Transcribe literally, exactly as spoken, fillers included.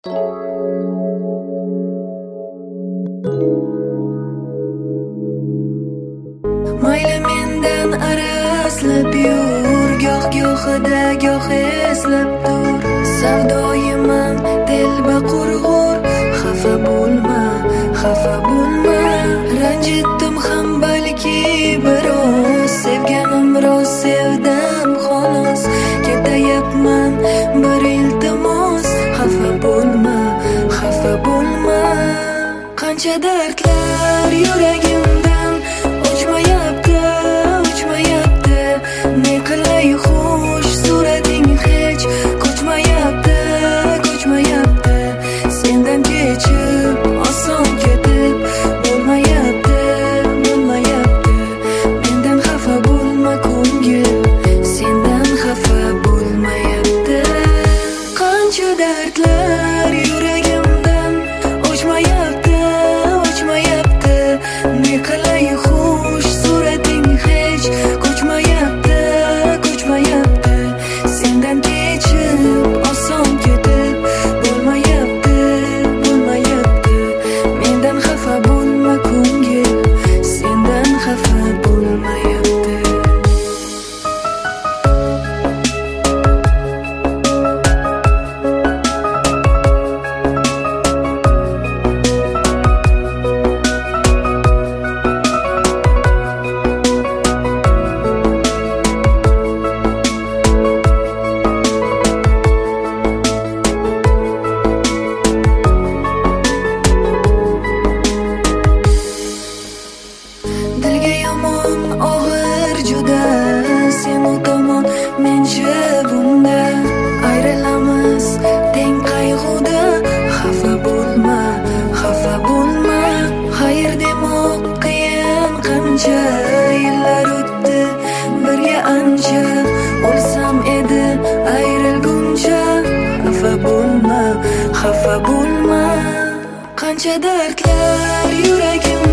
Mayli mendan araslab yur, goh gohida goh eslab tur. Savdoyimam telba qurg'ur, xafa bo'lma, xafa bo'lma. Ranjitdim ham balki biroz, sevganim rost sevdim xolos. Ketayapman bir iltimos, xafa bo'lma, xafa bo'lma. Qancha dardlar yuragimdan o'chmayapti, o'chmayapti. Ne qilay xush, surating hech ko'chmayapti, ko'chmayapti. Sendan kechib oson ketib bo'lmayapti, bo'lmayapti. Mendan xafa bo'lma ko'ngil, sendan xafa bo'lmayapti. Qancha dardlar yuragimdan o'chmayapti, o'chmayapti. Ne qilay xush, surating hech ko'chmayapti, ko'chmayapti. Sendan kechib oson ketib bo'lmayapti, bo'lmayapti. Mendan xafa bo'lma ko'ngil, sendan xafa bo'lmayapti. Dilga yomon og'ir juda, sen u tomon, mencha bunda. Ayrilamiz teng qayg'uda, xafa bo'lma, xafa bo'lma. Xayr demoq qiyin, qancha yillar o'tdi birga ancha. O'lsam edi ayrilguncha, xafa bo'lma, xafa bo'lma. Qancha dardlar yuragim